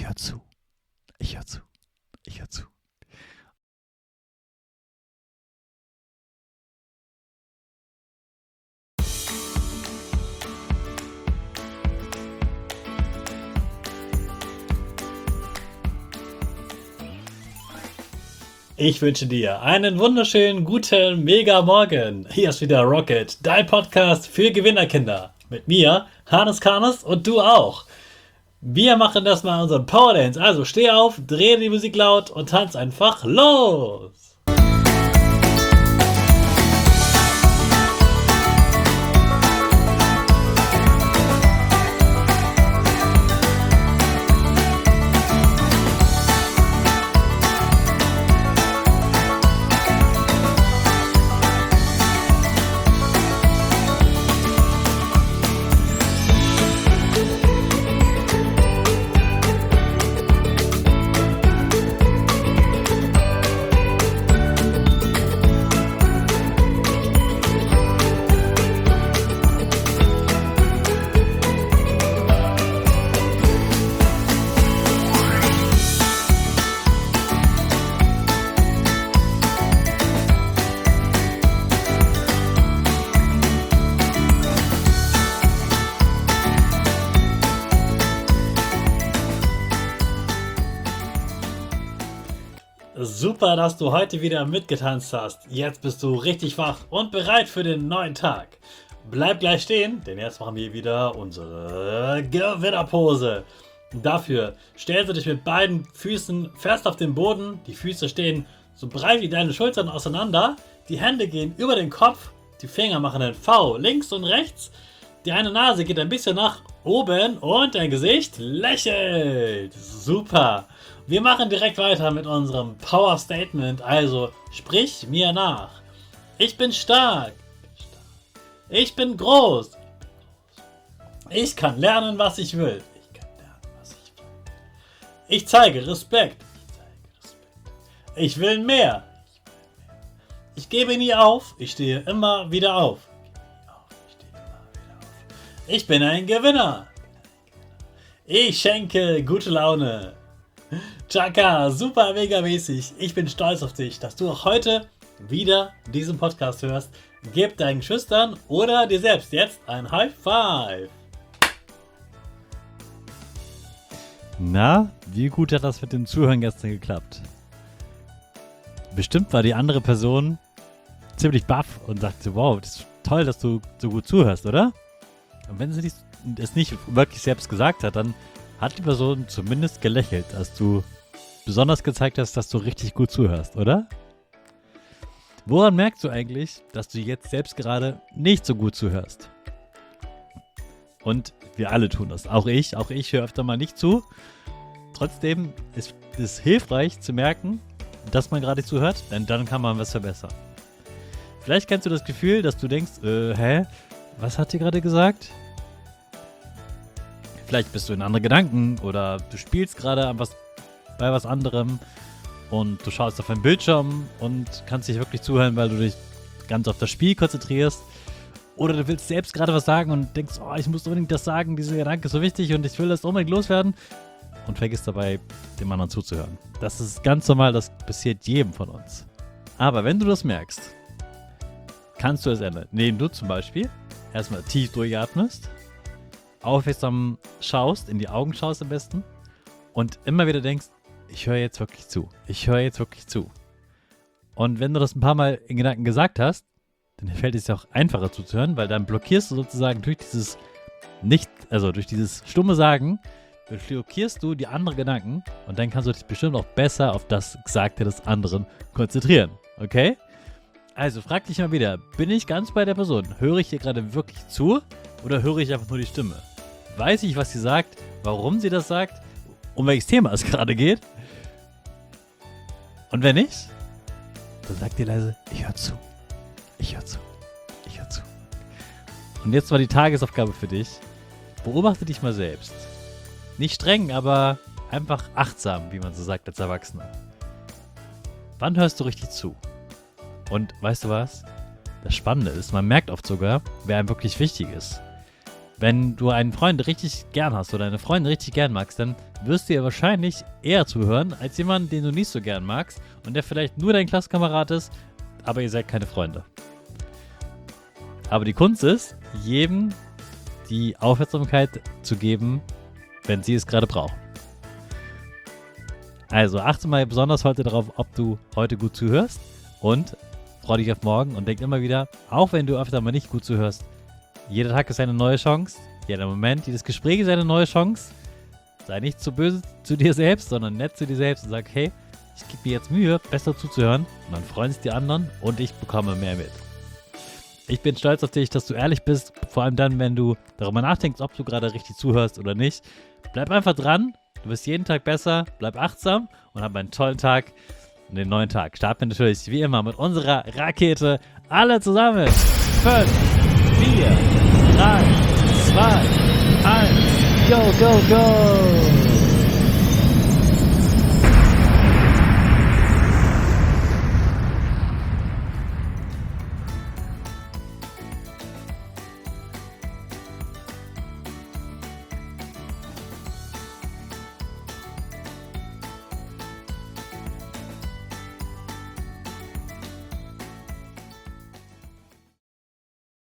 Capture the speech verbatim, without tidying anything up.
höre zu. Ich höre zu. Ich höre zu. Ich wünsche dir einen wunderschönen, guten, mega Morgen. Hier ist wieder Rocket, dein Podcast für Gewinnerkinder. Mit mir, Hannes Karnes und du auch. Wir machen das mal unseren Power Dance. Also steh auf, dreh die Musik laut und tanz einfach los. Super, dass du heute wieder mitgetanzt hast. Jetzt bist du richtig wach und bereit für den neuen Tag. Bleib gleich stehen, denn jetzt machen wir wieder unsere Gewinnerpose. Dafür stellst du dich mit beiden Füßen fest auf den Boden. Die Füße stehen so breit wie deine Schultern auseinander. Die Hände gehen über den Kopf. Die Finger machen ein V links und rechts. Die eine Nase geht ein bisschen nach oben und dein Gesicht lächelt. Super. Wir machen direkt weiter mit unserem Power Statement. Also sprich mir nach. Ich bin stark. Ich bin groß. Ich kann lernen, was ich will. Ich kann lernen, was ich will. Ich zeige Respekt. Ich will mehr. Ich gebe nie auf. Ich stehe immer wieder auf. Ich bin ein Gewinner. Ich schenke gute Laune. Chaka, super mega mäßig. Ich bin stolz auf dich, dass du auch heute wieder diesen Podcast hörst. Gib deinen Schüchtern oder dir selbst jetzt ein High Five. Na, wie gut hat das mit dem Zuhören gestern geklappt? Bestimmt war die andere Person ziemlich baff und sagte, wow, das ist toll, dass du so gut zuhörst, oder? Und wenn sie es nicht wirklich selbst gesagt hat, dann hat die Person zumindest gelächelt, als du besonders gezeigt hast, dass du richtig gut zuhörst, oder? Woran merkst du eigentlich, dass du jetzt selbst gerade nicht so gut zuhörst? Und wir alle tun das. Auch ich, auch ich höre öfter mal nicht zu. Trotzdem ist es hilfreich zu merken, dass man gerade zuhört, denn dann kann man was verbessern. Vielleicht kennst du das Gefühl, dass du denkst, äh, hä, was hat die gerade gesagt? Vielleicht bist du in andere Gedanken oder du spielst gerade an was, bei was anderem und du schaust auf einen Bildschirm und kannst nicht wirklich zuhören, weil du dich ganz auf das Spiel konzentrierst. Oder du willst selbst gerade was sagen und denkst, oh, ich muss unbedingt das sagen, dieser Gedanke ist so wichtig und ich will das unbedingt loswerden. Und vergisst dabei, dem anderen zuzuhören. Das ist ganz normal, das passiert jedem von uns. Aber wenn du das merkst, kannst du es ändern. Indem du zum Beispiel erstmal tief durchatmest, aufmerksam schaust, in die Augen schaust am besten und immer wieder denkst, ich höre jetzt wirklich zu. Ich höre jetzt wirklich zu. Und wenn du das ein paar Mal in Gedanken gesagt hast, dann fällt es dir auch einfacher zuzuhören, weil dann blockierst du sozusagen durch dieses nicht, also durch dieses stumme Sagen, blockierst du die anderen Gedanken und dann kannst du dich bestimmt auch besser auf das Gesagte des anderen konzentrieren. Okay? Also frag dich mal wieder, bin ich ganz bei der Person? Höre ich ihr gerade wirklich zu oder höre ich einfach nur die Stimme? Weiß ich, was sie sagt, warum sie das sagt, um welches Thema es gerade geht? Und wenn nicht, dann sag dir leise, ich höre zu. Ich höre zu. Ich höre zu. Und jetzt war die Tagesaufgabe für dich. Beobachte dich mal selbst. Nicht streng, aber einfach achtsam, wie man so sagt als Erwachsener. Wann hörst du richtig zu? Und weißt du was? Das Spannende ist, man merkt oft sogar, wer einem wirklich wichtig ist. Wenn du einen Freund richtig gern hast oder eine Freundin richtig gern magst, dann wirst du ihr wahrscheinlich eher zuhören als jemand, den du nicht so gern magst und der vielleicht nur dein Klassenkamerad ist, aber ihr seid keine Freunde. Aber die Kunst ist, jedem die Aufmerksamkeit zu geben, wenn sie es gerade braucht. Also achte mal besonders heute darauf, ob du heute gut zuhörst und freu dich auf morgen und denk immer wieder, auch wenn du öfter mal nicht gut zuhörst, jeder Tag ist eine neue Chance, jeder Moment, jedes Gespräch ist eine neue Chance. Sei nicht zu böse zu dir selbst, sondern nett zu dir selbst und sag, hey, ich gebe mir jetzt Mühe, besser zuzuhören und dann freuen sich die anderen und ich bekomme mehr mit. Ich bin stolz auf dich, dass du ehrlich bist, vor allem dann, wenn du darüber nachdenkst, ob du gerade richtig zuhörst oder nicht. Bleib einfach dran, du wirst jeden Tag besser, bleib achtsam und hab einen tollen Tag und den neuen Tag. Starten wir natürlich wie immer mit unserer Rakete. Alle zusammen. fünf, vier, drei, zwei, eins. Go, go, go!